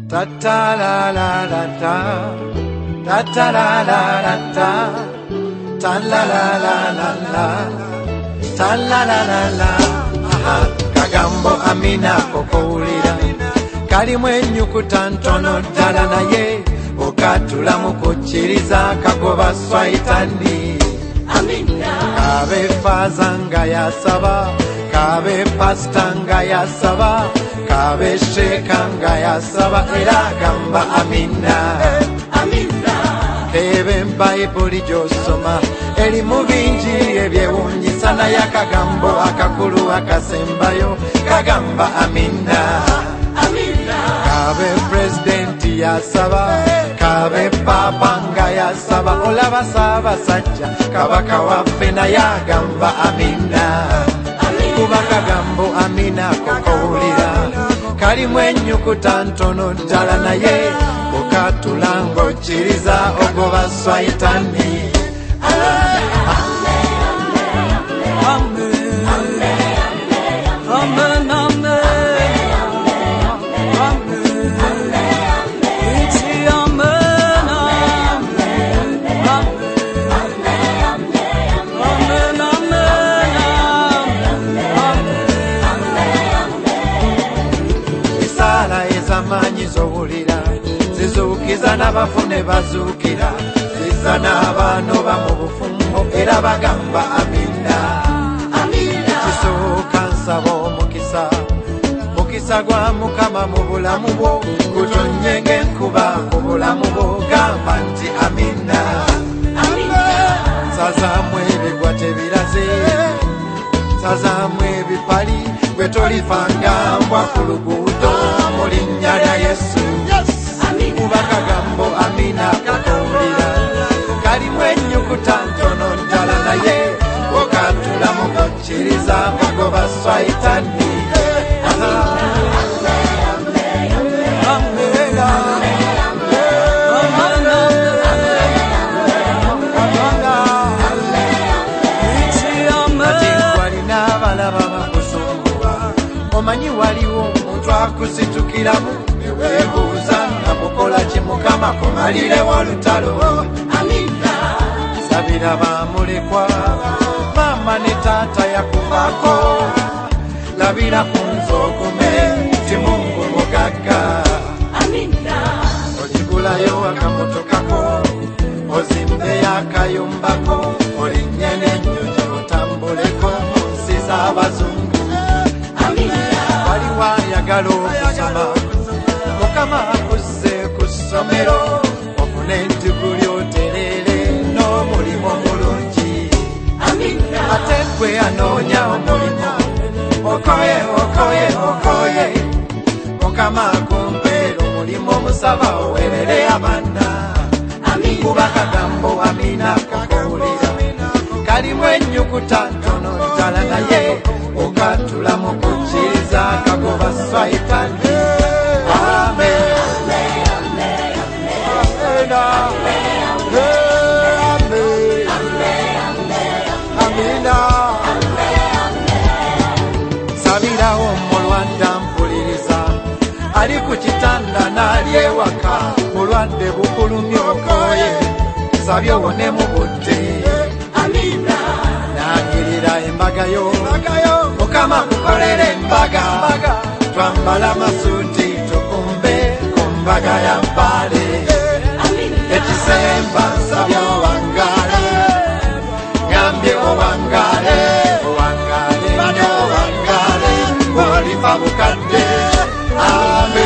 Ta ta la la la ta, ta ta la la la ta, ta la la la la la, ta la la la la. Kagambo Amina kokowulira kalimu ennyukuta ntono ddala naye okatula mu kukkiriza kagoba swayitani. Kabe faaza nga yasaba, kabe pasita nga yasaba, kabe sheeka nga yasaba era agamba amina. Ebe Bayibuli gy'osoma erimu bingi ebyewuunyisa naye akagambo akakulu akasembayo kagamba amina. Kabe pulezidenti yasaba, kabe paapa nga yasaba, olaba Ssaabasajja kabaka waffe naye agamba amina. Kuba kagambo amina kokowulira kalimu ennyukuta ntono ddala naye okatula ng'okkiriza ogoba swayitani. Ezamanyi zowulira zizuukiza n'abafune bazuukira, ziza n'abaanoba mu bufumbo era bagamba amina. Ekisooka nsaba omukisa, mukisa gwa Mukama mu bulamu bwo gutonye ng'enkuba ku bulamu bwo, gamba nti amina. Nsazaamu ebigwa tebiraze, nsazaamu ebipali gwe tolifanga mbwa ku luguudo mu linnya lya Yesu. Kuba kagambo amina kakowulira kalimu ennyukuta ntono ddala naye okatula mu kukkiriza kagoba swayitani. Omanyi waliwo omuntu akusitukiramu neweebuuza nga mukola ki Mukama kumalirewo olutalo. Sabira bamulekwa maama ne taata yakuvako, labira ku nze ogume ti Mungu mugagga. Ogigulayo akamotokako, ozimbeyo akayumbako, olinnye n'ennyonyi otambuleko mu nsi z'Abazungu. Waliwo ayagala okusoma, Mukama akusse ku ssomero ofune entiguli otereere n'omulimu omulungi. Ate gwe anoonya omulimu okoye okoye okoye, Mukama akumpeera omulimu omusaba owerere abaana. Kuba kagambo amina kokowulira kalimu ennyukuta ntono ddala naye okatula mu kukkiriza kagoba swayitani. Amen. Amina. Sabirawo mulwadde mpuliriza, ali ku kitanda n'ali ewaka, mulwadde bukulumye okoye, sabye owone mu budde. Nangirira embaga yo, Mukama kukolera embaga, twambala masuuti tukumbe ku mbaga ya mpale. Ekisemba nsabye owangale, ngambye owangale, owangale nnyo owangale, ng'olifa bukadde. Amen.